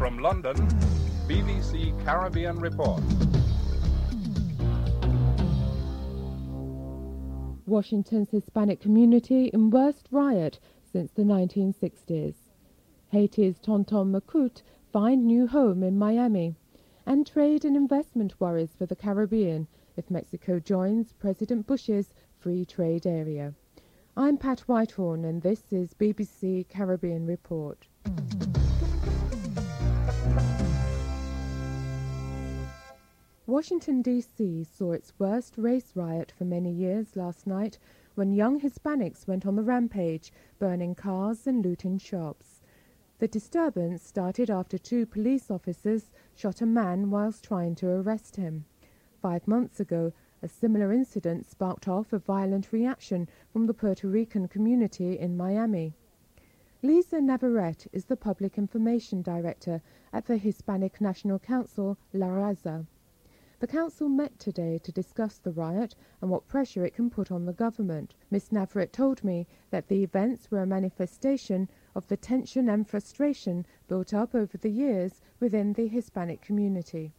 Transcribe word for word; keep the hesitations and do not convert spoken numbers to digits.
From London, B B C Caribbean Report. Washington's Hispanic community in worst riot since the nineteen sixties. Haiti's Tonton Macoute find new home in Miami. And trade and investment worries for the Caribbean if Mexico joins President Bush's free trade area. I'm Pat Whitehorn and this is B B C Caribbean Report. Washington, D C saw its worst race riot for many years last night when young Hispanics went on the rampage, burning cars and looting shops. The disturbance started after two police officers shot a man whilst trying to arrest him. Five months ago, a similar incident sparked off a violent reaction from the Puerto Rican community in Miami. Lisa Navarrete is the Public Information Director at the Hispanic National Council, La Raza. The council met today to discuss the riot and what pressure it can put on the government. Miss Navarrete told me that the events were a manifestation of the tension and frustration built up over the years within the Hispanic community.